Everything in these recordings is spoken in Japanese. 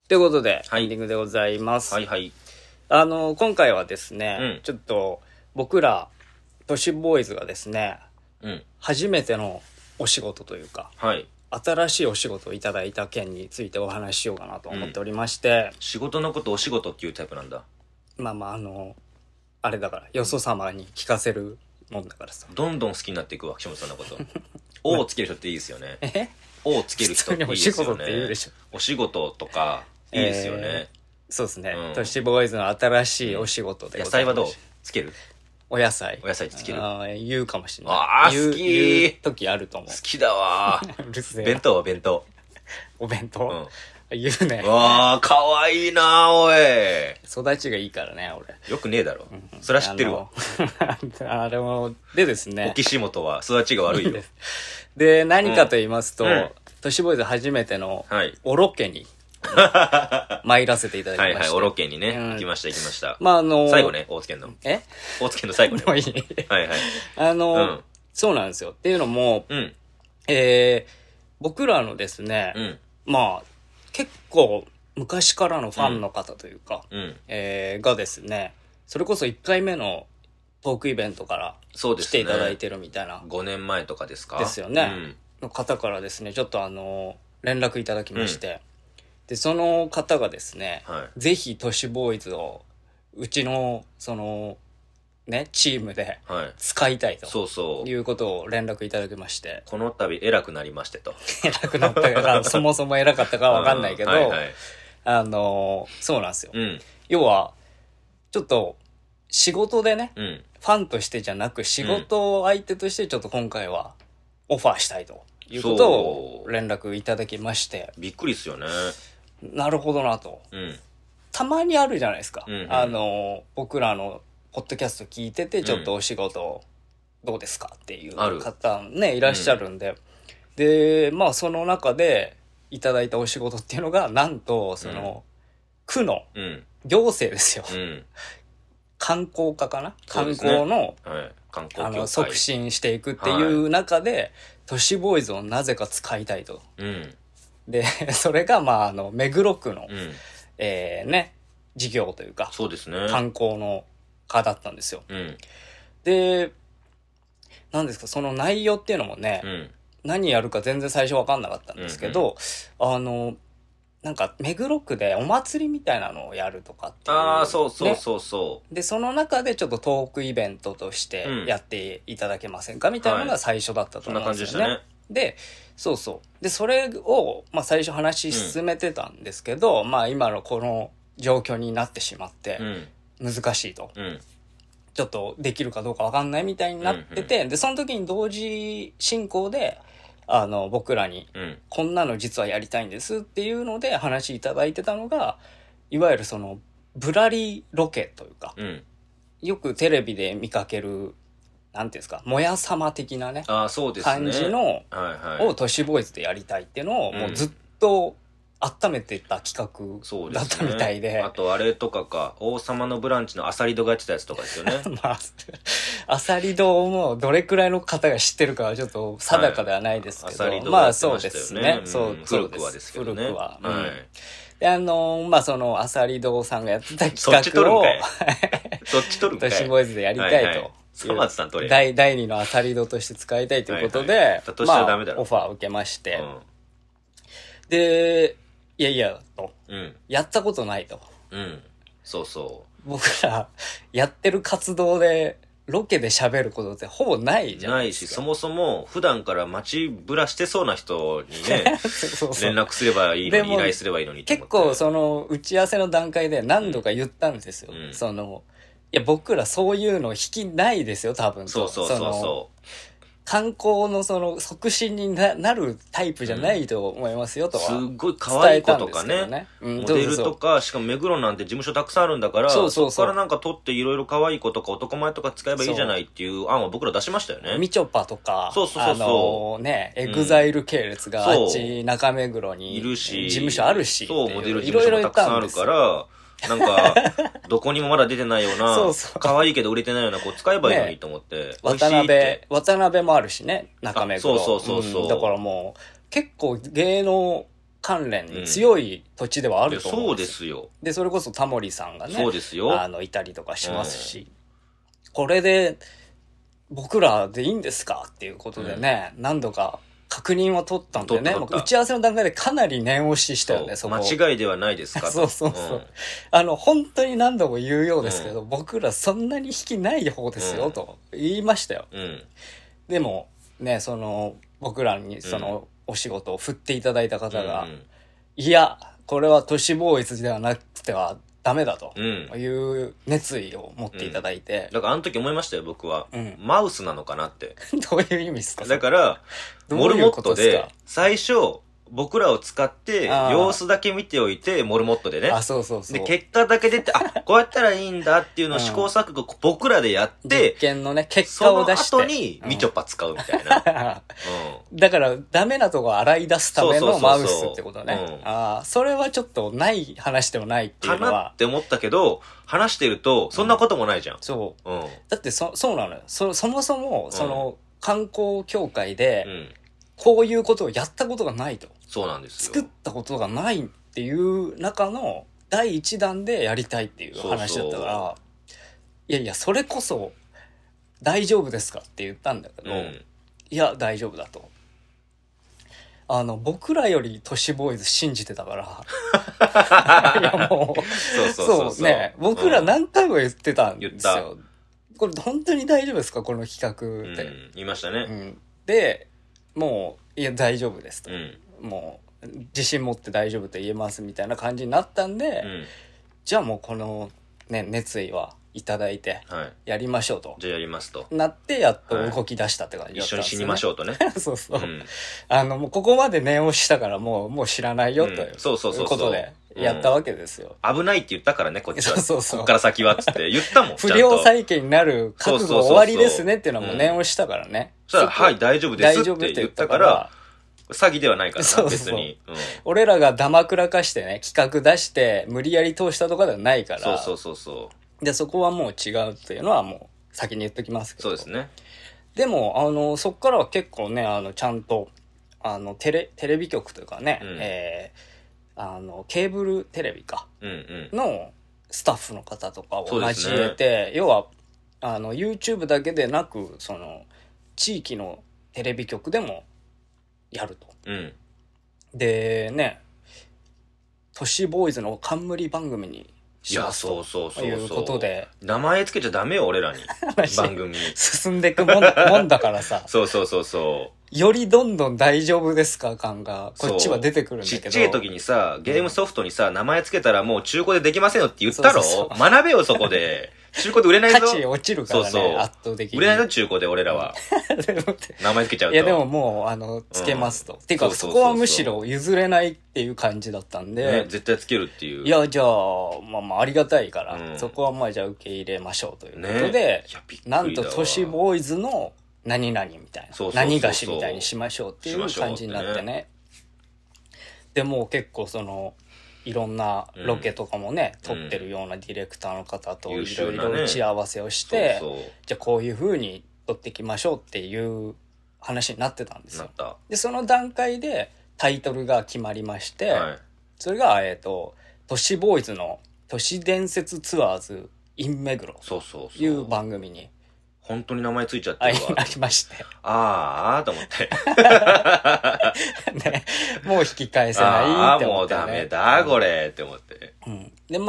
ということで、 はいエンディングでございます。 はいはい。 今回はですね、ちょっと僕ら都市ボーイズがですね、初めてのお仕事というか、 はい。 新しいお仕事をいただいた件についてお話ししようかなと思っておりまして、 仕事のことお仕事っていうタイプなんだ。 まああれだからよそ様に聞かせるもんだからさ。 どんどん好きになっていくわ、岸本さんのこと。O をつける人っていいですよね。O をつける人っていいですよね。 普通にお仕事って言うでしょ。 お仕事とかいいですよね。 そうですね、都市ボーイズの新しいお仕事で野ございます。 菜はどうつける？ お野菜つける？ 言うかもしれない。 あー好きー。 言う時あると思う。 好きだわうるせえ。 弁当は弁当。 お弁当、言うね。 わあ、かわいいなおい。 育ちがいいからね、俺。 よくねえだろ。それは知ってるわ。 あれも、でですね。 沖本は育ちが悪いよ。 で、何かと言いますと、都市ボーイズ初めてのおロケに参らせていただきました。 はいはい、おロケにね、行きました行きました。 まあ最後ね、大津県の。大津県の最後ね。 もういい。 はいはい。 そうなんですよ。っていうのも、僕らのですね、まあ、結構昔からのファンの方というか、がですね、それこそ1回目のトークイベントから来ていただいてるみたいな。 5年前とかですか？ ですよね。の方からですね、ちょっと連絡いただきまして、で、その方がですね、ぜひ都市ボーイズを、うちの、チームで使いたいということを連絡いただきまして。 この度偉くなりましてと。 偉くなったか、そもそも偉かったかはわかんないけど、そうなんですよ。要は、ちょっと仕事でね、ファンとしてじゃなく仕事を相手としてちょっと今回はオファーしたいということを連絡いただきまして。 びっくりっすよね。 なるほどなと。たまにあるじゃないですか。僕らのポッドキャスト聞いてて、ちょっとお仕事どうですかっていう方ね、いらっしゃるんで。で、まあその中でいただいたお仕事っていうのが、なんと、区の行政ですよ。観光課かな、観光の、促進していくっていう中で、都市ボーイズをなぜか使いたいと。で、それが、まあ、目黒区の、事業というか、観光の課だったんですよ。で、なんですか、その内容っていうのもね、何やるか全然最初わかんなかったんですけど、なんか、目黒区でお祭りみたいなのをやるとかっていう、 ああ、そう。 で、その中でちょっとトークイベントとしてやっていただけませんかみたいなのが最初だったと思うんですよね。そんな感じでしたね。で、で、それを、まあ最初話し進めてたんですけど、まあ今のこの状況になってしまって、難しいと。ちょっとできるかどうかわかんないみたいになってて、で、その時に同時進行で、僕らに、こんなの実はやりたいんですっていうので話いただいてたのが、いわゆるぶらりロケというか、よくテレビで見かける、なんていうんですか、もやさま的なね、感じの、を都市ボーイズでやりたいっていうのを、もうずっと温めてた企画だったみたいで。 あとあれとかか、王様のブランチのアサリドがやってたやつとかですよね。 まあ、アサリドもどれくらいの方が知ってるかはちょっと定かではないですけど、まあそうですね。 古くはですけどね。 古くは。で、まあそのアサリドさんがやってた企画を、 そっち取るんかい。 都市ボーイズでやりたいと。第2のアサリドとして使いたいということで、まあオファーを受けまして、で、いやいや、と。やったことないと。僕ら、やってる活動で、ロケで喋ることってほぼないじゃないですか。 ないし、そもそも普段から街ぶらしてそうな人にね、連絡すればいいのに、依頼すればいいのに。 結構打ち合わせの段階で何度か言ったんですよ。いや、僕らそういうの引きないですよ、多分。観光の促進になるタイプじゃないと思いますよとは。 すっごい可愛い子とかね。モデルとか、しかも目黒なんて事務所たくさんあるんだから、そこからなんか取っていろいろ可愛い子とか男前とか使えばいいじゃないっていう案を僕ら出しましたよね。 みちょぱとか、エグザイル系列があっち中目黒にいるし、事務所あるし、 そう、モデル事務所もたくさんあるから、なんか、どこにもまだ出てないような、可愛いけど売れてないような子使えばいいのにと思って。 渡辺もあるしね、中目黒。だからもう、結構芸能関連に強い土地ではあると思うんです。そうですよ。 で、それこそタモリさんがね、 そうですよ。 いたりとかしますし、これで、僕らでいいんですかっていうことでね、何度か確認を取ったんでね、打ち合わせの段階でかなり念押ししたよね、そこ。 間違いではないですかと。 そうそうそう。本当に何度も言うようですけど、僕らそんなに引きない方ですよ、と言いましたよ。でも、ね、僕らにお仕事を振っていただいた方が、いや、これは都市ボーイズではなくてはダメだという熱意を持っていただいて。 だからあの時思いましたよ、僕は。マウスなのかなって。 どういう意味ですか？ だから、モルモットで、最初、僕らを使って、様子だけ見ておいて、モルモットでね。 そうそうそう。 で、結果だけ出て、こうやったらいいんだっていうのを試行錯誤、僕らでやって、 実験のね、結果を出して。 その後に、みちょぱ使うみたいな。 だから、ダメなとこ洗い出すためのマウスってことね。それはちょっとない話でもないっていうのは。 かなって思ったけど、話してると、そんなこともないじゃん。 そう。だって、そうなのよ。そもそも、観光協会で、こういうことをやったことがないと。 そうなんですよ。 作ったことがないっていう中の第一弾でやりたいっていう話だったから、いやいや、それこそ大丈夫ですかって言ったんだけど、いや、大丈夫だと。僕らより都市ボーイズ信じてたから。いやもう、そうね、僕ら何回も言ってたんですよ。これ本当に大丈夫ですかこの企画って。 言いましたね。 で、もう、いや、大丈夫ですと。もう、自信持って大丈夫と言えますみたいな感じになったんで、じゃあもうこの、ね、熱意はいただいて、やりましょうと。 じゃあやりますと。 なって、やっと動き出したって感じだったんですよね。 一緒に死にましょうとね。 そうそう。もうここまで念押ししたからもう知らないよということで、やったわけですよ。 危ないって言ったからね、こっちは。そうそう。こっから先はっつって言ったもん。 不良債権になる覚悟終わりですねっていうのはもう念押したからね。 そしたら、はい、大丈夫ですって言ったから、詐欺ではないからな、別に。 俺らがダマくらかしてね、企画出して、無理やり通したとかではないから。 そう。 で、そこはもう違うっていうのはもう先に言っときますけど。 そうですね。 でも、そっからは結構ね、ちゃんと、テレビ局というかね、ケーブルテレビか。のスタッフの方とかを交えて、要は、YouTube だけでなく、地域のテレビ局でも、やると。でね、都市ボーイズの冠番組にしますと。いうことで。 名前つけちゃダメよ、俺らに。番組。 進んでいくもんだからさ。 そう。 よりどんどん大丈夫ですか感が、こっちは出てくるんだけど。 ちっちゃい時にさ、ゲームソフトにさ、名前つけたらもう中古でできませんよって言ったろ？学べよ、そこで。中古で売れないぞ。 価値落ちるからね、圧倒的に。 売れないぞ、中古で俺らは。名前つけちゃうと。 いや、でももう、つけますと。っていうか、そこはむしろ譲れないっていう感じだったんで。 絶対つけるっていう。 いや、じゃあ、ありがたいから、そこはじゃあ受け入れましょうということで、なんと都市ボーイズの何々みたいな。何菓子みたいにしましょうっていう感じになってね。で、もう結構いろんなロケとかもね、撮ってるようなディレクターの方といろいろ打ち合わせをして、じゃあこういう風に撮っていきましょうっていう話になってたんですよ。で、その段階でタイトルが決まりまして、それが、都市ボーイズの都市伝説ツアーズ in 目黒という番組に。 本当に名前ついちゃってるわ。 ありまして。 と思って。 ね、もう引き返せないって思って、ね。 もうダメだ、これ、って思って。 で、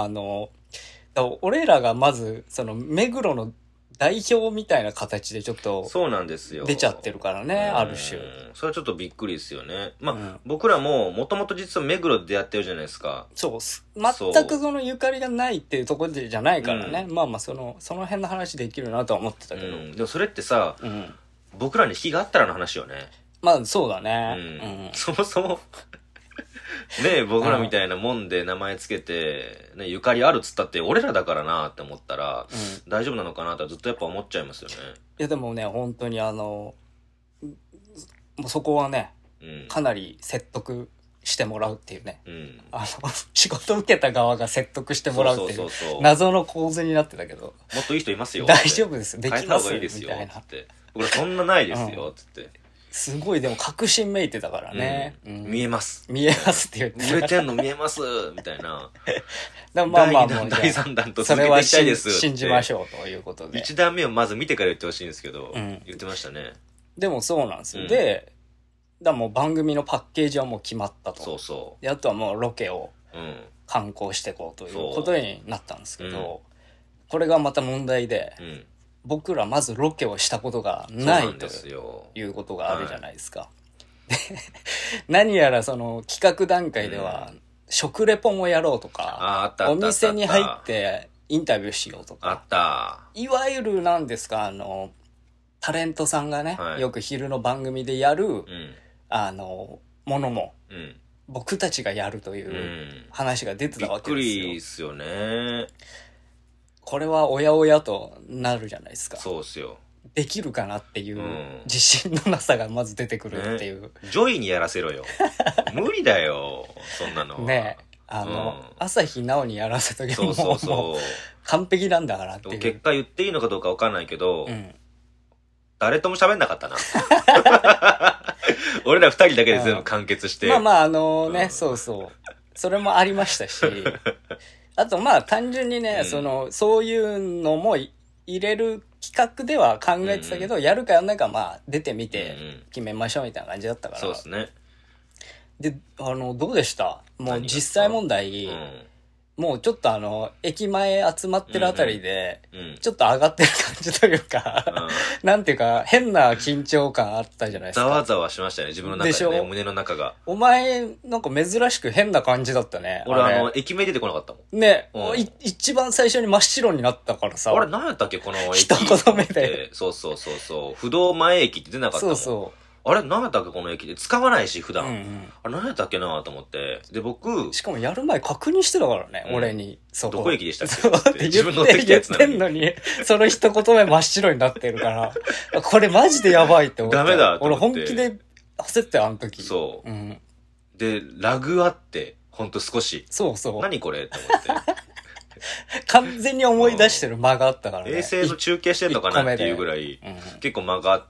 俺らがまず、目黒の代表みたいな形でちょっと、 そうなんですよ。 出ちゃってるからね、ある種。 それはちょっとびっくりですよね。僕らも、もともと実は目黒でやってるじゃないですか。 そう。全くゆかりがないっていうところじゃないからね。その辺の話できるなとは思ってたけど。 でもそれってさ、僕らに引きがあったらの話よね。 そうだね。 そもそも、ね僕らみたいなもんで名前つけて、ね、ゆかりあるっつったって俺らだからなって思ったら、大丈夫なのかなってずっとやっぱ思っちゃいますよね。 いやでもね、本当にもうそこはね、かなり説得してもらうっていうね。仕事受けた側が説得してもらうっていう、謎の構図になってたけど。 もっといい人いますよ。 大丈夫ですよ。できますよ。 みたいな。僕らそんなないですよ、つって。 すごいでも確信めいてたからね、 見えます見えますって言って売れてんの見えますみたいなまあまあ第2弾第3弾と続けていきたいですって信じましょうということで 1弾目をまず見てから言ってほしいんですけど、言ってましたね。 でもそうなんですよ、でだからもう番組のパッケージはもう決まったと。 そうそう。 であとはもうロケを観光していこうということになったんですけど、これがまた問題で、僕らまずロケをしたことがないということがあるじゃないですか。で何やらその企画段階では、食レポもやろうとか、お店に入ってインタビューしようとか、 あった。 いわゆる何ですか、タレントさんがね、よく昼の番組でやる、ものも、僕たちがやるという話が出てたわけですよ。 びっくりっすよね。 これはおやおやとなるじゃないですか。 そうっすよ。 できるかなっていう自信のなさがまず出てくるっていう。 ジョイにやらせろよ。無理だよ、そんなのは。 ねえ、朝日奈央にやらせときももう完璧なんだからっていう。 結果言っていいのかどうかわかんないけど、誰とも喋んなかったな。俺ら二人だけで全部完結して。 まあまあそうそう。それもありましたし、あとまあ単純にね、そういうのも入れる企画では考えてたけど、やるかやんないかまあ出てみて決めましょうみたいな感じだったから。 そうですね。 で、どうでした？もう実際問題、もうちょっと駅前集まってるあたりで、ちょっと上がってる感じというか、なんていうか、変な緊張感あったじゃないですか。 ざわざわしましたね、自分の中でね、胸の中が。 お前、なんか珍しく変な感じだったね。 俺駅名出てこなかったもん。 ね、一番最初に真っ白になったからさ。 あれ、何やったっけ、この駅。 一言目で。 そうそうそうそう。不動前駅って出なかったもん。そうそう。あれ何やったっけこの駅で使わないし普段、あれ何やったっけなと思って、で僕しかもやる前確認してたからね、俺にどこ駅でしたっけって自分乗ってきたやつなのにその一言目真っ白になってるからこれマジでやばいって思って。 ダメだと思って。 俺本気で焦ってあの時。 そう、でラグあってほんと少しそうそう何これって思って完全に思い出してる間があったからね。 衛星の中継してんのかなっていうぐらい、結構間があって、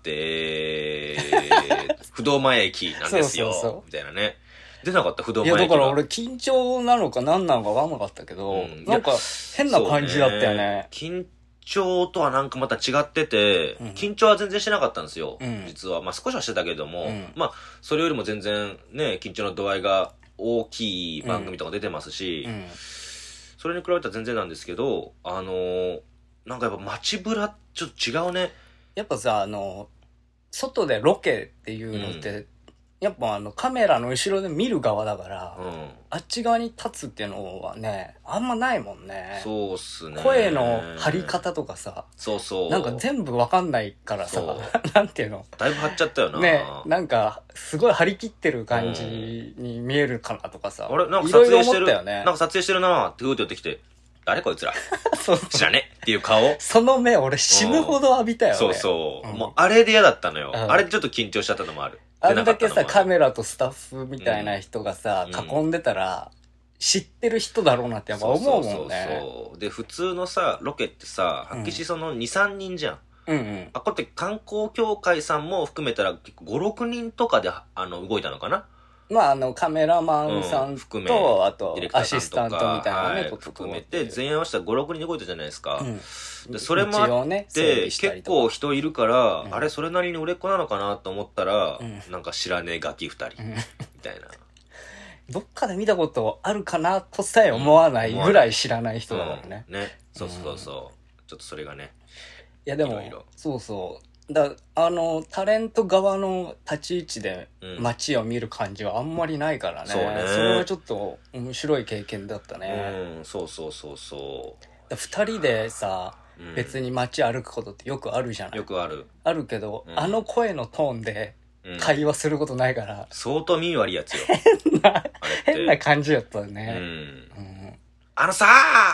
不動前駅なんですよ、みたいなね。出なかった不動前駅が。 いやだから俺緊張なのか何なのか分かんなかったけど、なんか変な感じだったよね。 緊張とはなんかまた違ってて、緊張は全然してなかったんですよ、実は。まあ少しはしてたけども、まあそれよりも全然ね、緊張の度合いが大きい番組とか出てますし、それに比べたら全然なんですけど、なんかやっぱ街ブラちょっと違うね。 やっぱさ、外でロケっていうのって、やっぱカメラの後ろで見る側だから、あっち側に立つっていうのはね、あんまないもんね。 そうっすね。 声の張り方とかさ、 そうそう。 なんか全部わかんないからさ、なんていうの。 だいぶ張っちゃったよな。 ね、なんか、すごい張り切ってる感じに見えるかなとかさ。 あれなんか撮影してる、なんか撮影してるなーってふーって寄ってきて、誰こいつら知らねっていう顔。 その目俺死ぬほど浴びたよね。 そうそう。もうあれで嫌だったのよ。あれでちょっと緊張しちゃったのもある。 あんだけさ、カメラとスタッフみたいな人がさ、囲んでたら、知ってる人だろうなってやっぱ思うもんね。 そう。で、普通のさ、ロケってさ、発揮しその2、3人じゃん。あ、これって観光協会さんも含めたら結構5、6人とかで動いたのかな。 まあカメラマンさんと、あとアシスタントみたいなね、 こと含めて全員合わせたら5、6人で動いたじゃないですか。でそれもあって結構人いるから、あれそれなりに売れっ子なのかなと思ったら、なんか知らねえガキ2人みたいな。 どっかで見たことあるかなとさえ思わないぐらい知らない人だからね。 ね、そうそうそう。ちょっとそれがね。 いやでも、そうそう。タレント側の立ち位置で街を見る感じはあんまりないからね。そうね。それはちょっと面白い経験だったね。 そうそうそうそう。 二人でさ、別に街歩くことってよくあるじゃない。 よくある。 あるけど、声のトーンで会話することないから。 相当耳悪いやつよ。 変な感じやったよね。 あのさ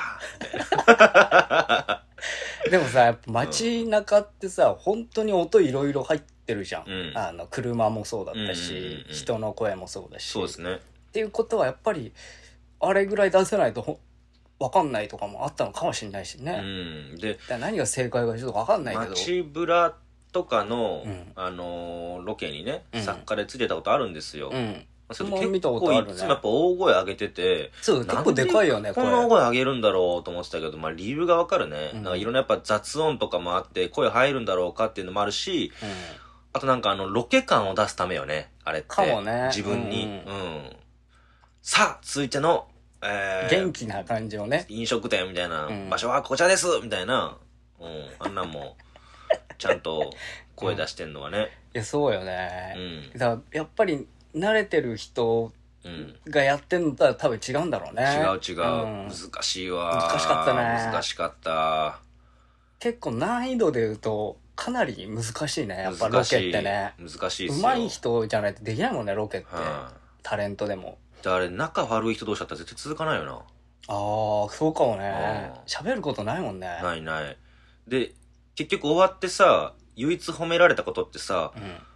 ーでもさ、やっぱ街中ってさ、本当に音いろいろ入ってるじゃん。車もそうだったし、人の声もそうだし。 そうですね。 っていうことはやっぱり、あれぐらい出せないとわかんないとかもあったのかもしれないしね。で、何が正解かちょっとわかんないけど。 街ブラっとかの、 うん、 ロケにね、 うん、 作家でついてたことあるんですよ。 うん。 それで結構いつもやっぱ大声上げてて、 そう、結構でかいよね、 こんな大声上げるんだろうと思ってたけど、まあ理由がわかるね。 うん、 なんかいろんなやっぱ雑音とかもあって、声入るんだろうかっていうのもあるし、 うん、 あとなんかロケ感を出すためよね、あれって。 かもね。 自分に。 うん 。さあ、続いての、 元気な感じをね。 飲食店みたいな、 うん、 場所はこちらですみたいな、あんなんも、ちゃんと声出してんのはね。 いや、そうよね。だからやっぱり慣れてる人がやってんのとは多分違うんだろうね。 違う。難しいわ。 難しかったね。 難しかった。 結構難易度で言うと、かなり難しいね。やっぱロケってね。 難しいっすよ。 上手い人じゃないとできないもんね、ロケって。タレントでも。 あれ、仲悪い人同士だったら絶対続かないよな。 ああ、そうかもね。喋ることないもんね。 ない。で、結局終わってさ、唯一褒められたことってさ、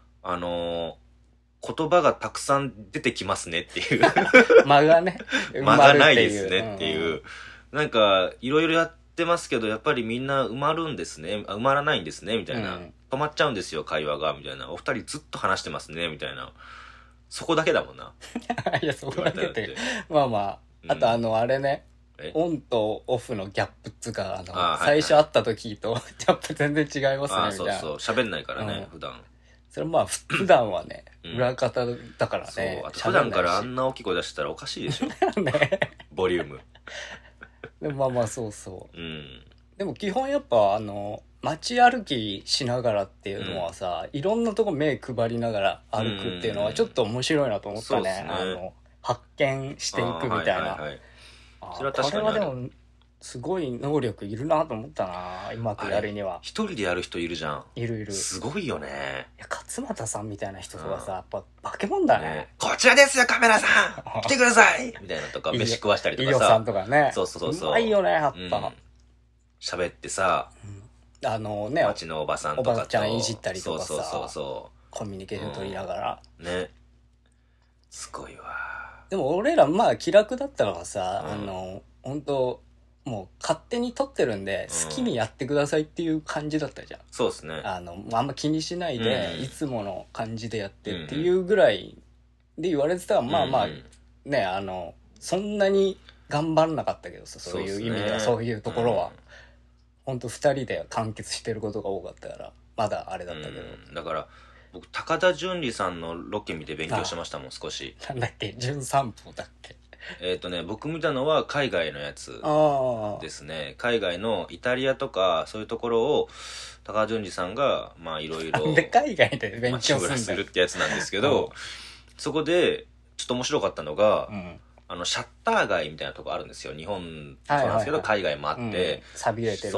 言葉がたくさん出てきますねっていう間がね。 間がないですねっていう。なんか、いろいろやってますけど、やっぱりみんな埋まるんですね。埋まらないんですね、みたいな。止まっちゃうんですよ、会話が、みたいな。お二人ずっと話してますね、みたいな。そこだけだもんな。 いや、そこだけって。まあまあ。あとあれね。オンとオフのギャップっつうか、最初会った時とギャップ全然違いますね、みたいな。 そう。喋んないからね、普段。 それまあ、普段はね、裏方だからね。 そう、普段からあんな大きい声出したらおかしいでしょ。ね。ボリューム。 でもまあそう。でも基本やっぱ街歩きしながらっていうのはさ、いろんなとこ目配りながら歩くっていうのはちょっと面白いなと思ったね。発見していくみたいな。それは確かにこれはでもすごい能力いるなと思ったな、うまくやるには。 一人でやる人いるじゃん。 いる。 すごいよね。 いや、勝俣さんみたいな人とかさ、やっぱ化け物だね。 こちらですよ、カメラさん来てくださいみたいなとか、飯食わしたりとかさ。 飯尾さんとかね。 そう。 うまいよね、やっぱ。 喋ってさ、街のおばさんとかと。 おばちゃんいじったりとかさ。 そう。 コミュニケーション取りながら。 ね。すごいわ。 でも俺らまあ気楽だったからさ、本当もう勝手に撮ってるんで好きにやってくださいっていう感じだったじゃん。 そうですね。 あんま気にしないで、いつもの感じでやってっていうぐらいで言われてたら、まあね、そんなに頑張らなかったけどさ、そういう意味では、そういうところは本当二人で完結してることが多かったからまだあれだったけど、 だから僕高田純次さんのロケ見て勉強してましたもん、少し。 なんだっけ、純散歩だっけ。 僕見たのは海外のやつですね。海外のイタリアとかそういうところを高田純次さんがまあいろいろで海外で勉強するってやつなんですけど、そこでちょっと面白かったのが、シャッター街みたいなとこあるんですよ。日本そうなんですけど、海外もあって、 寂れてる。 そう。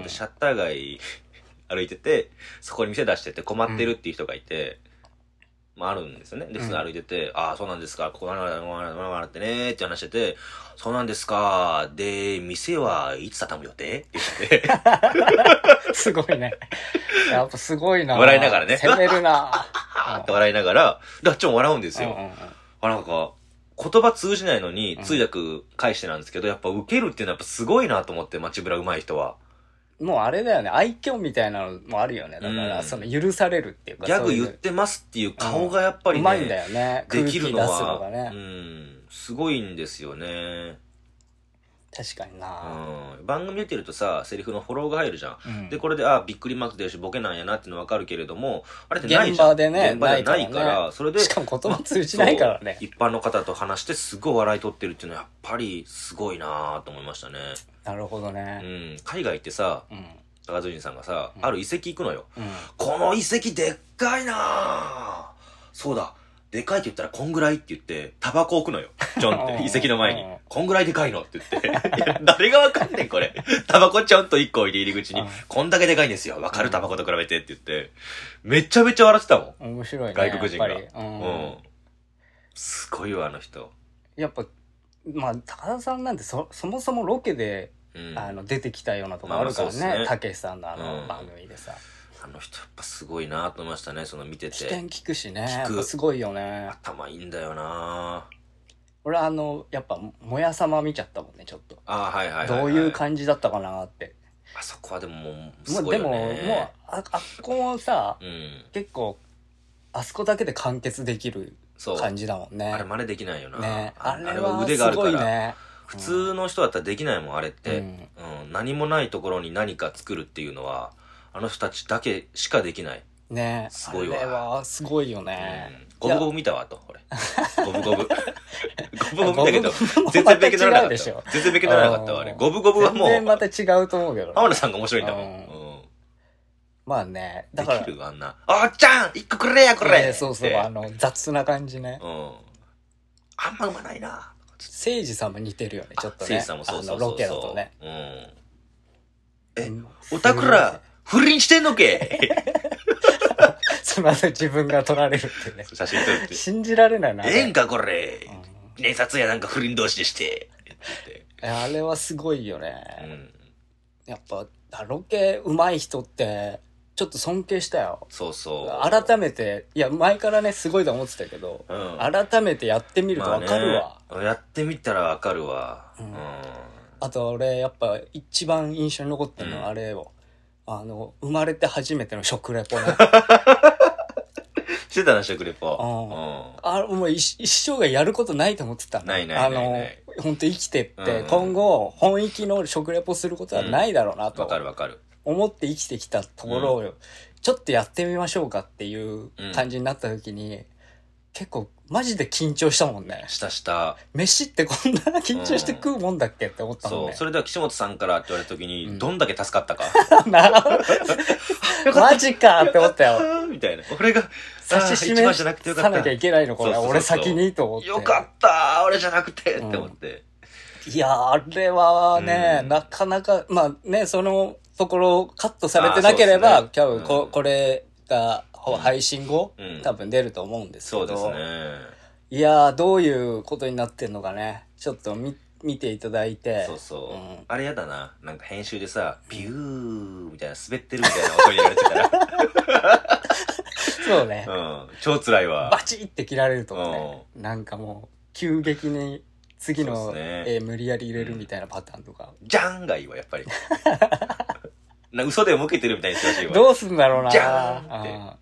でシャッター街歩いてて、そこに店出してて困ってるっていう人がいて、あるんですよね。で、普通に歩いてて、ああ、そうなんですか、ここなってねって話してて、そうなんですか、で、店はいつ畳む予定って言って。 すごいね。やっぱすごいな。 笑いながらね。 攻めるな。 って笑いながら、あっちも笑うんですよ。なんか、言葉通じないのに通訳返してなんですけど、やっぱ受けるっていうのはやっぱすごいなと思って、街ブラ上手い人は。 もうあれだよね、愛嬌みたいなのもあるよね。だから、許されるっていうか。 ギャグ言ってますっていう顔がやっぱりね、 うまいんだよね。 できるのは、 ね、 すごいんですよね。 確かにな、 番組出てるとさ、セリフのフォローが入るじゃん。で、これで、びっくりマーク出るし、ボケなんやなっての分かるけれども、あれってないじゃん。 現場でね、 現場でないから、それで、 しかも言葉通じないからね。 一般の方と話してすごい笑い取ってるっていうのは、やっぱりすごいなと思いましたね。 なるほどね。 海外ってさ、高純次さんがさ、ある遺跡行くのよ。この遺跡でっかいなそうだ。でかいって言ったらこんぐらいって言って、タバコ置くのよ。ちょんって、遺跡の前に。こんぐらいでかいのって言って。いや、誰がわかんねん、これ。タバコちょんと1個置いて入り口に、こんだけでかいんですよ。わかるタバコと比べてって言って。めちゃめちゃ笑ってたもん。 面白いね。 外国人が。すごいわ、あの人。 やっぱ、まあ、高田さんなんてそもそもロケで、出てきたようなとこあるからね。たけしさんの番組でさ。 あの人やっぱすごいなと思いましたね、その見てて。 視点聞くしね。やっぱすごいよね。 頭いいんだよな俺やっぱ、もやさま見ちゃったもんね、ちょっと。 はい。 どういう感じだったかなって。 あそこはでももうすごいよね。 もうあっこもさ、 うん、 結構あそこだけで完結できる感じだもんね。 あれ真似できないよな。 ね、あれは腕があるから。すごいね。 普通の人だったらできないもん、あれって、何もないところに何か作るっていうのは、あの人たちだけしかできない。 ね、 すごいわ。 あれはすごいよね。 ゴブゴブ見たわと、俺。ゴブゴブ。ゴブゴブ見たけど、全然勉強にならなかった。全然勉強にならなかったわ、あれ。ゴブゴブはもう。 全然また違うと思うけど。 浜田さんが面白いんだもん。 まあね、だから。 できるあんな。おっちゃん一個くれや、これそうそう、雑な感じね。 あんまうまないな。 誠司さんも似てるよね、ちょっとね。 誠司さんもそうそう。 ロケだとね。 おたくら、不倫してんのけその後自分が撮られるってね。 写真撮るって。 信じられないな。 ええんか、これ。ね撮やなんか不倫同士でして。 あれはすごいよね。やっぱ、ロケ上手い人って、ちょっと尊敬したよ。 そうそう。 改めて、いや、前からね、すごいと思ってたけど、改めてやってみるとわかるわ。 やってみたらわかるわ。 あと、俺、やっぱ、一番印象に残ってるのは、あれよ。生まれて初めての食レポね。 してたな、食レポ。 もう一生がやることないと思ってた。 ない。 本当生きてって、今後、本域の食レポすることはないだろうなと。 わかる。 思って生きてきたところを、ちょっとやってみましょうかっていう感じになった時に、結構マジで緊張したもんね。 した。 飯ってこんな緊張して食うもんだっけって思ったもんね。 そう。それでは岸本さんからって言われた時に、どんだけ助かったか。 マジかって思ったよ。 みたいな。俺が、 差し示さなきゃいけないのこれ。俺先にと思って。 よかった俺じゃなくてって思って。 いや、あれはね、なかなか、まあね、そのところカットされてなければ、多分これが配信後、多分出ると思うんですけど。 そうですね。 いやー、どういうことになってんのかね。ちょっと見ていただいて。 そう。あれやだな。なんか編集でさ、ピューみたいな滑ってるみたいな音にやられてたら。 そうね。 超辛いわ。 バチって切られるとね。なんかもう、急激に次の絵無理やり入れるみたいなパターンとか。 じゃんがいいわ、やっぱり。嘘でも受けてるみたいにしてほしいわ。 どうすんだろうな。 じゃーんって。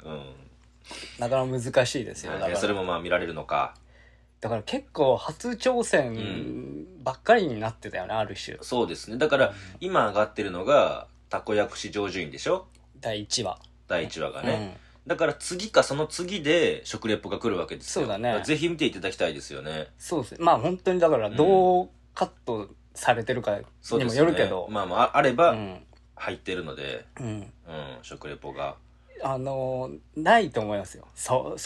なかなか難しいですよ。 それもまあ見られるのか。 だから結構初挑戦ばっかりになってたよね、ある種。 そうですね。だから今上がってるのが、たこ焼く市場順位でしょ？ 第1話。 第1話がね。だから次かその次で食レポが来るわけですよ。 そうだね。 ぜひ見ていただきたいですよね。 そうですね。まあ本当にだからどうカットされてるかにもよるけど。 まああれば入ってるので、食レポが。 ないと思いますよ。そう。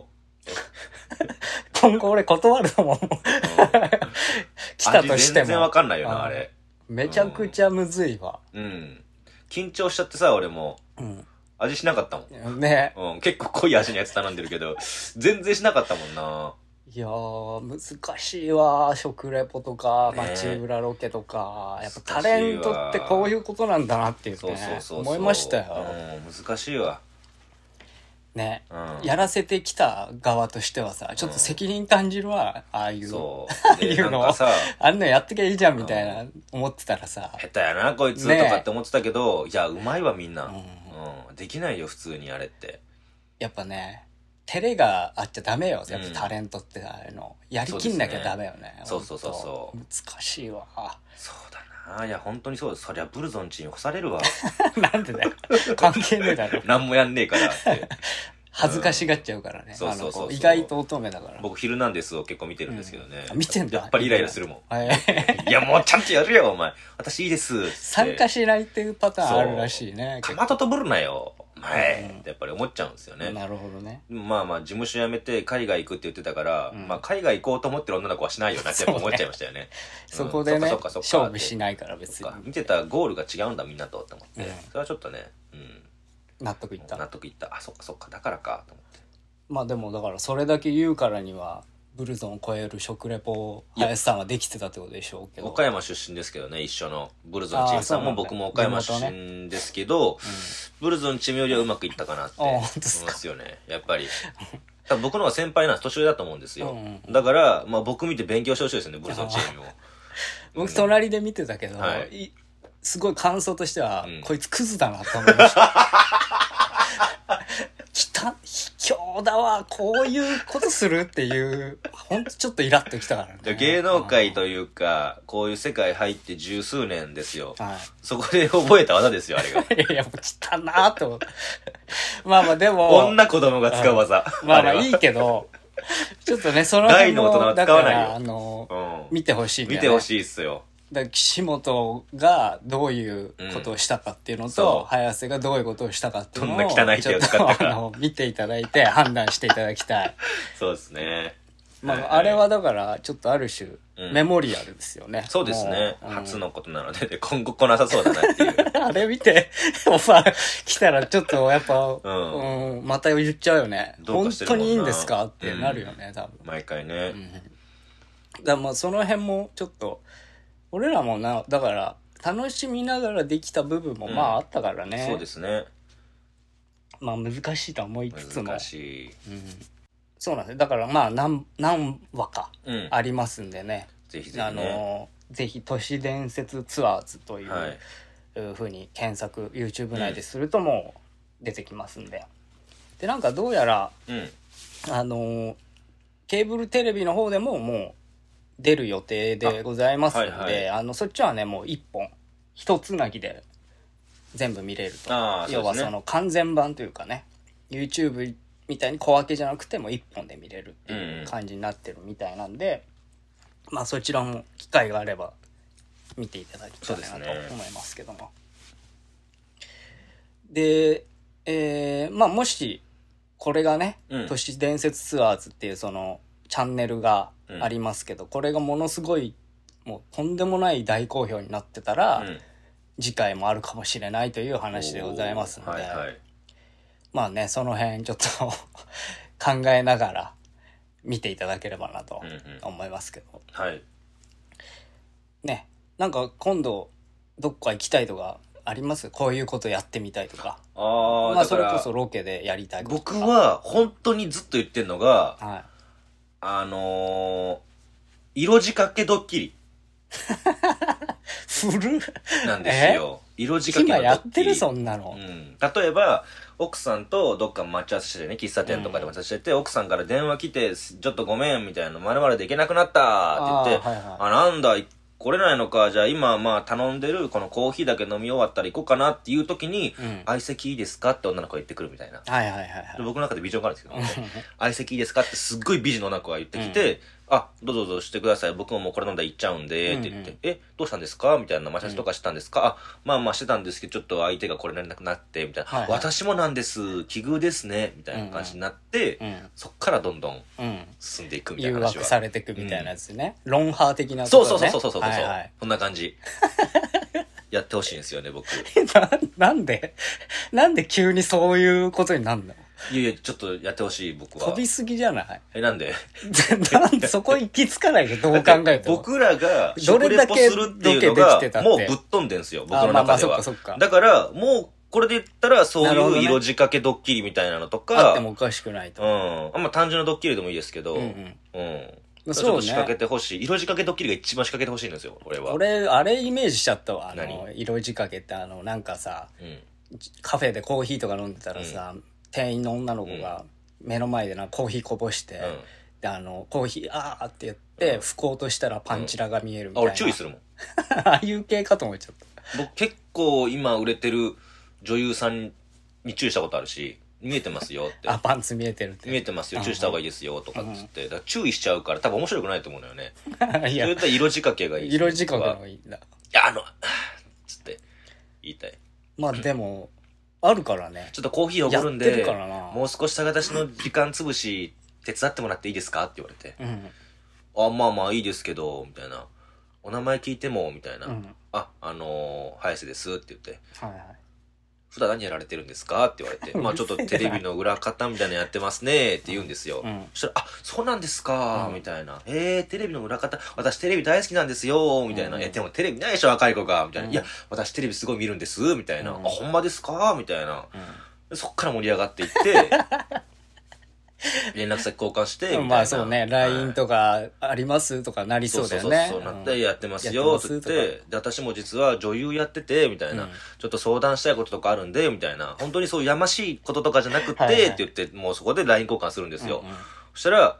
今後俺断ると思う。来たとしても。 全然わかんないよな、あれ。 めちゃくちゃむずいわ。 緊張しちゃってさ、俺も。味しなかったもん。 ね。 結構濃い味のやつ頼んでるけど、全然しなかったもんな。 いやー、難しいわ。食レポとか、街裏ロケとか。やっぱタレントってこういうことなんだなっていうね。思いましたよ。 難しいわ。 ね、やらせてきた側としてはさ、ちょっと責任感じるわ、ああいうのを。あんなやってきゃいいじゃんみたいな思ってたらさ。 下手やな、こいつとかって思ってたけど、いや、うまいわみんな。できないよ、普通にあれって。 やっぱね、照れがあっちゃダメよ、やっぱタレントってやりきんなきゃダメよね。 そう。 難しいわ。 そうだな。いや、本当にそうです。そりゃブルゾンチに干されるわ。 なんでだよ。関係ねえだろ。 何もやんねえからって。 恥ずかしがっちゃうからね。意外と乙女だから。 僕、ヒルナンデスを結構見てるんですけどね。 見てんだ。 やっぱりイライラするもん。いや、もうちゃんとやるよ、お前。私いいです。 参加しないっていうパターンあるらしいね。 かまととぶるなよ。前ってやっぱり思っちゃうんですよね。 なるほどね。 まあ事務所辞めて海外行くって言ってたから、海外行こうと思ってる女の子はしないよなってやっぱ思っちゃいましたよね。 そこでね、勝負しないから別に。 見てたゴールが違うんだみんなとって思って、それはちょっとね、 納得いった。 あ、そっか、だからかと思って。 まあでもだからそれだけ言うからには、ブルゾンを超える食レポ林さんはできてたってことでしょうけど。 岡山出身ですけどね、一緒のブルゾンチームさんも僕も岡山出身ですけど、ブルゾンチームよりはうまくいったかなって思いますよね、やっぱり。多分僕の方が先輩なんです、年上だと思うんですよ。だから僕見て勉強してほしいですよね、ブルゾンチームを。 僕隣で見てたけど、 すごい感想としては、こいつクズだなと思いました。卑怯だわ、こういうことするっていう、ほんとちょっとイラッときたからね。 芸能界というか、こういう世界入って十数年ですよ。はい、そこで覚えた技ですよ、あれが。 いや、もう汚なーと思って。まあまあでも。 女子供が使う技。 まあまあいいけど、ちょっとね、その辺も。大の大人は使わないよ。見てほしいんだよね。 見てほしいっすよ。 岸本がどういうことをしたかっていうのと、早瀬がどういうことをしたかっていうのを、 どんな汚い手を使ったか見ていただいて判断していただきたい。 そうですね。 まあ、あれはだからちょっとある種、メモリアルですよね。 そうですね。初のことなので、今後来なさそうだなっていう。 あれ見て、オファー来たらちょっとやっぱ、また言っちゃうよね。本当にいいんですかってなるよね、多分。 毎回ね。 だからまあその辺もちょっと、俺らもだから楽しみながらできた部分もまああったからね。 そうですね。 まあ難しいと思いつつも。 難しい。 そうなんです。だからまあ何話かありますんでね。 ぜひぜひね。 ぜひ都市伝説ツアーズという風に検索 YouTube 内でするともう出てきますんで。でなんかどうやらケーブルテレビの方でももう出る予定でございますので、そっちはねもう一つなぎで全部見れると。要はその完全版というかね、 YouTube みたいに小分けじゃなくても一本で見れるっていう感じになってるみたいなんで、まあそちらも機会があれば見ていただきたいなと思いますけども。で、まあもしこれがね、都市伝説ツアーズっていうそのチャンネルがありますけど、これがものすごいもうとんでもない大好評になってたら、次回もあるかもしれないという話でございますので、まあねその辺ちょっと考えながら見ていただければなと思いますけど、ね、なんか今度どっか行きたいとかあります？こういうことやってみたいとか。まあそれこそロケでやりたいこととか。 僕は本当にずっと言ってんのが、色仕掛けドッキリ古なんですよ。色仕掛けのドッキリ。今やってるそんなの。 例えば奥さんとどっか待ち合わせしてね、喫茶店とかで待ち合わせしてて、奥さんから電話来てちょっとごめんみたいな、〇〇で行けなくなったって言って、なんだ来れないのか、じゃあ今まあ頼んでるこのコーヒーだけ飲み終わったら行こうかなっていう時に、相席いいですかって女の子が言ってくるみたいな。僕の中でビジョンがあるんですけど、相席いいですかってすっごい美人の女の子が言ってきて、どうぞどうぞしてください。僕ももうこれ飲んだら行っちゃうんで、って言って、どうしたんですかみたいな、待ち合わせとかしたんですか？まあまあしてたんですけど、ちょっと相手がこれなれなくなって、みたいな。私もなんです、奇遇ですね、みたいな感じになって、そっからどんどん進んでいくみたいな話は。 誘惑されていくみたいなやつね。ロンハー的なことね。そう。そんな感じ。やってほしいんですよね、僕。 なんで急にそういうことになるの？ いやちょっとやってほしい、僕は。 飛びすぎじゃない？ なんでなんでそこ行き着かないけど、どう考えても。 僕らが食レポするっていうのが、もうぶっ飛んでんすよ、僕の中では。だから、もう、これで言ったら、そういう色仕掛けドッキリみたいなのとか。 あってもおかしくないと。 あんま単純なドッキリでもいいですけど、ちょっと仕掛けてほしい。色仕掛けドッキリが一番仕掛けてほしいんですよ、俺は。 俺、あれイメージしちゃったわ。色仕掛けってなんかさ、カフェでコーヒーとか飲んでたらさ、店員の女の子が目の前でコーヒーこぼして、でコーヒーあーって言って拭こうとしたらパンチラが見えるみたいな。 俺注意するもん。 ああいう系かと思っちゃった。 僕結構今売れてる女優さんに注意したことあるし、見えてますよって。 パンツ見えてるって。 見えてますよ、注意した方がいいですよとかっつって。だから注意しちゃうから多分面白くないと思うのよね。いや、そういったら色仕掛けがいい。 色仕掛けの方がいいんだ。いや、つって言いたい。 まあでも、あるからね。 ちょっとコーヒーおごるんで、もう少し私の時間潰し手伝ってもらっていいですかって言われて。まあまあいいですけど、みたいな。お名前聞いても、みたいな。早瀬ですって言って。普段何やられてるんですかって言われて。まあちょっとテレビの裏方みたいなのやってますねって言うんですよ。そしたら、そうなんですかみたいな。テレビの裏方、私テレビ大好きなんですよみたいな。でもテレビないでしょ若い子がみたいな。いや、私テレビすごい見るんですみたいな。ほんまですかみたいな。そっから盛り上がっていって、 連絡先交換してみたいな。 まあそうね、LINE とかありますとかなりそうだよね。 そうなってやってますよって言って、で私も実は女優やっててみたいな、ちょっと相談したいこととかあるんでみたいな、本当にそういうやましいこととかじゃなくてって言って、もうそこで LINE 交換するんですよ。そしたら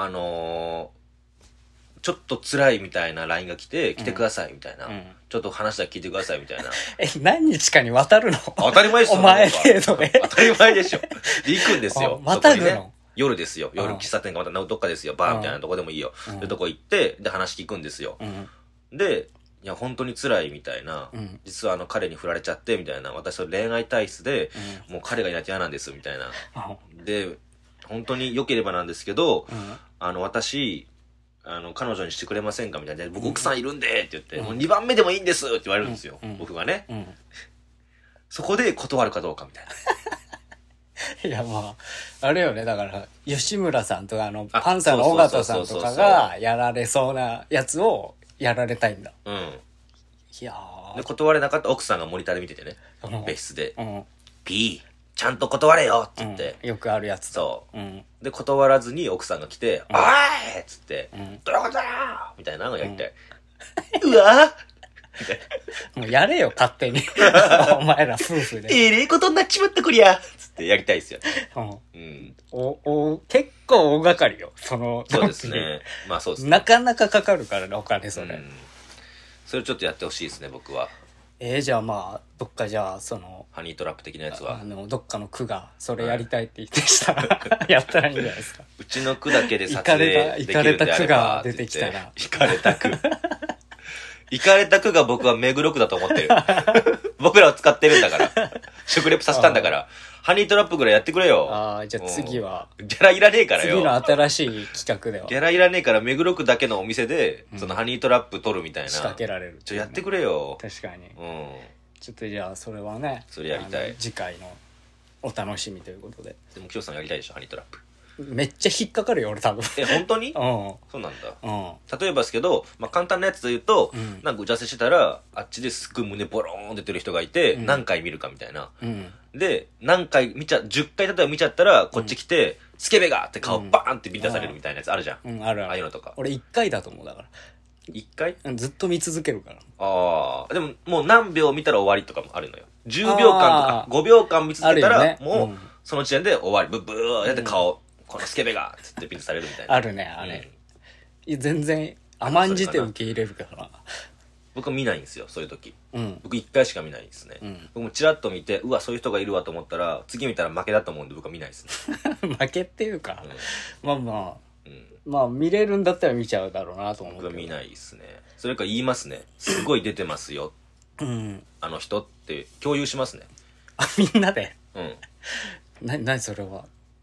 ちょっと辛いみたいな LINE が来てくださいみたいな、ちょっと話だけ聞いてくださいみたいな。 何日かに渡るの？ 当たり前でしょ。 お前程度で。 当たり前でしょ。で行くんですよ。 またぐの？ 夜ですよ。夜喫茶店かまたどっかですよ。バーみたいなとこでもいいよ。でとこ行って、で話聞くんですよ。で、いや本当に辛いみたいな、実は彼に振られちゃってみたいな、私は恋愛体質で、もう彼がいなきゃ嫌なんですみたいな。で、本当に良ければなんですけど、私、彼女にしてくれませんかみたいな。僕奥さんいるんでって言って、もう2番目でもいいんですって言われるんですよ。僕がね。そこで断るかどうかみたいな。 いやまあ、あれよね、だから、吉村さんとかパンサーの尾形さんとかがやられそうなやつをやられたいんだ。いやで、断れなかった奥さんがモニターで見ててね。別室で。P、ちゃんと断れよって言って。 よくあるやつ。 そう。で、断らずに奥さんが来て、おいっつって、どういうことだよみたいなのをやりたい。うわもうやれよ、勝手に。お前ら夫婦で。 ええことになっちまったこりゃつってやりたいですよね。結構大掛かりよ。 そうですね。まあそうですね。 なかなかかかるからね、お金それ。 それちょっとやってほしいですね、僕は。 じゃあまあ、どっかじゃあ、 ハニートラップ的なやつは。 どっかの区が、それやりたいって言ってしたら、やったらいいんじゃないですか。 うちの区だけで撮影できるんであれば。 行かれた区が出てきたら。 行かれた区。行かれた区が僕は目黒区だと思ってる。僕らを使ってるんだから。食レポさせたんだから。ハニートラップぐらいやってくれよ。 じゃあ次は。 ギャラいらねえからよ。 次の新しい企画では。 ギャラいらねえから目黒区だけのお店で、そのハニートラップ取るみたいな。 仕掛けられる。 やってくれよ。 確かに。ちょっとじゃあそれはね。 それやりたい。 次回のお楽しみということで。 でも、きょうさんやりたいでしょ、ハニートラップ。 めっちゃ引っかかるよ、俺多分。 本当にそうなんだ。例えばですけど、まあ簡単なやつで言うと、なんか打ち合わせしてたら、あっちですっごい胸ボローン出てる人がいて、何回見るかみたいな。で、何回10回例えば見ちゃったら、こっち来て、スケベがって顔バーンってビンタされるみたいなやつあるじゃん。 あるある。 ああいうのとか。 俺1回だと思う、だから。 1回ずっと見続けるから。 でももう何秒見たら終わりとかもあるのよ。10秒間とか5秒間見続けたら、もうその時点で終わり。ブブーやって顔、このスケベがつってビンタされるみたいな。 あるね、あれ。全然甘んじて受け入れるからな。 僕は見ないんですよ、そういう時。僕1回しか見ないですね。僕もチラッと見て、うわ、そういう人がいるわと思ったら、次見たら負けだと思うんで僕は見ないですね。 負けっていうか、まあ見れるんだったら見ちゃうだろうなと思う。 僕は見ないですね。それから言いますね。すごい出てますよ。あの人って共有しますね。 みんなで。何それは。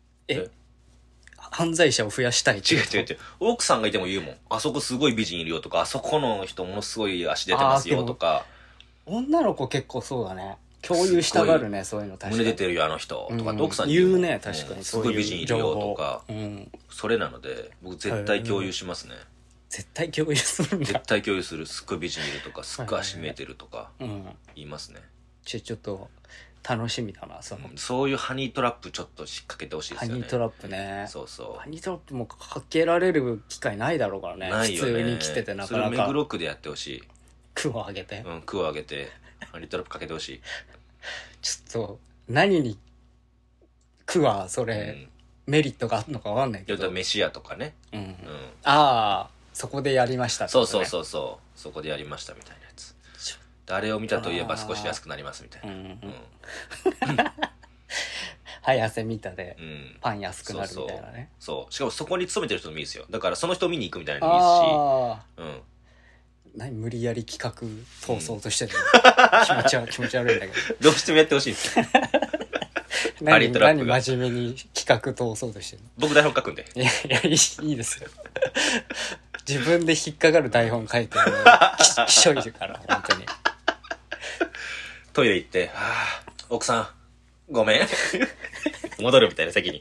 犯罪者を増やしたい。 違う。奥さんがいても言うもん。あそこすごい美人いるよとか、あそこの人ものすごい足出てますよとか。 女の子結構そうだね。共有したがるね、そういうの確かに。 胸出てるよあの人とかって奥さんに言うね、確かに。 すごい美人いるよとか。それなので、僕絶対共有しますね。 絶対共有するんだ。 絶対共有する。すっごい美人いるとか、すっごい足見えてるとか、言いますね。 ちょっと、楽しみだな、 そういうハニートラップちょっと引っ掛けてほしいですよね。 ハニートラップね。 そうそう。 ハニートラップもかけられる機会ないだろうからね。 ないよね。 普通に来ててなかなか。 それ目黒区でやってほしい。 区を上げて。 区を上げて、ハニートラップかけてほしい。 ちょっと、何に、区はそれ、メリットがあるのかわかんないけど。 飯屋とかね。 そこでやりました。 そう。そこでやりましたみたいなやつ。誰を見たといえば少し安くなりますみたいな。 早瀬見たでパン安くなるみたいなね。 そう。しかもそこに勤めてる人でもいいですよ。だからその人を見に行くみたいなのもいいし。 何無理やり企画通そうとしてるの、気持ち悪いんだけど。 どうしてもやってほしいんですよ。 何真面目に企画通そうとしてるの。 僕台本書くんで。 いやいいですよ。自分で引っかかる台本書いてるのきしょいから、本当に。 トイレ行って、奥さん、ごめん。戻るみたいな席に。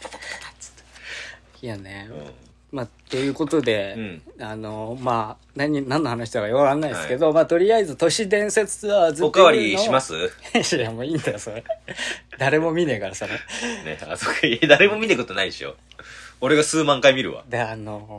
いやね。まあ、ということで、まあ、何の話だかわかんないですけど、まあ、とりあえず都市伝説ツアーズおかわりします？ いや、もういいんだよ、それ。誰も見ねえから、それ。 ね、そうか、誰も見ねえことないでしょ。 俺が数万回見るわ。 で、ね、だから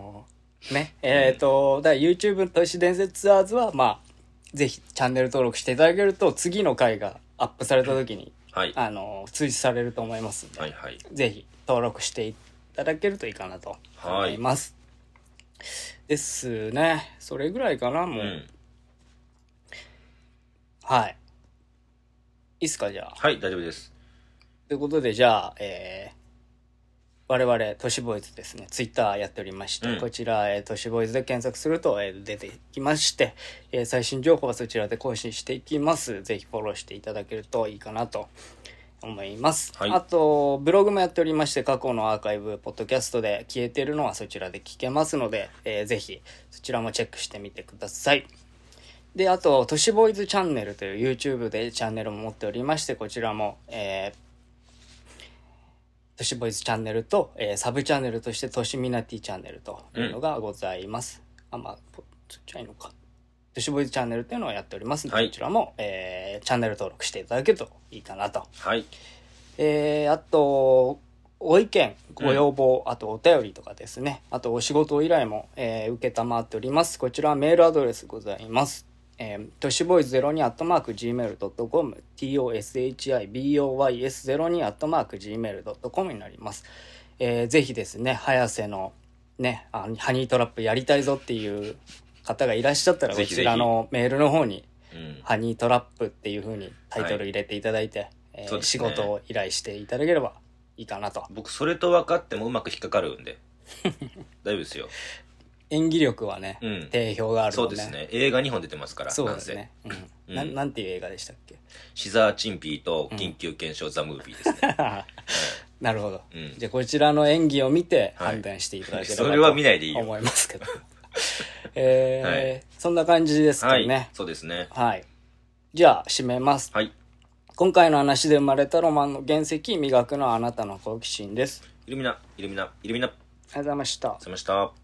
YouTube 都市伝説ツアーズは、まあ、ぜひチャンネル登録していただけると、次の回がアップされた時に、 はい、 通知されると思いますんで、 はいはい、 ぜひ登録していただけるといいかなと思います。はい、ですね。それぐらいかな、もう。うん、はい。いいっすか、じゃあ。 はい、大丈夫です。 ということで、じゃあ、我々、都市ボーイズですね、ツイッターやっておりまして、うん、こちら、都市ボーイズで検索すると、出てきまして、最新情報はそちらで更新していきます。ぜひフォローしていただけるといいかなと思います。はい、あと、ブログもやっておりまして、過去のアーカイブ、ポッドキャストで消えているのはそちらで聞けますので、ぜひそちらもチェックしてみてください。で、あと、都市ボーイズチャンネルという YouTube でチャンネルも持っておりまして、こちらも、都市ボーイズチャンネルと、サブチャンネルとして都市ミナティチャンネルというのがございます。そっちはいいのか。都市ボーイズチャンネルっていうのをやっておりますので、はい、こちらも、チャンネル登録していただけるといいかなと。 はい。 あと、ご意見、ご要望、あとお便りとかですね。あとお仕事依頼も、受けたまっております。こちらはメールアドレスございます。都市ボーイズ 02@gmail.com toshiboys02@gmail.com になります。ぜひですね、早瀬のね、ハニートラップやりたいぞっていう方がいらっしゃったら、こちらのメールの方に、ハニートラップっていう風にタイトル入れていただいて、はい、仕事を依頼していただければいいかなと。 僕、それと分かってもうまく引っかかるんで。大丈夫ですよ。 演技力はね、定評があるので、 そうですね。映画2本出てますから。 そうですね。なんていう映画でしたっけ？ シザーチンピーと緊急検証ザムービーですね。 なるほど。じゃあこちらの演技を見て判断していただければと思いますけど。そんな感じですかね。 そうですね。 はい。じゃあ締めます。 はい。 今回の話で生まれたロマンの原石、磨くのはあなたの好奇心です。 イルミナ。 ありがとうございました。 ありがとうございました。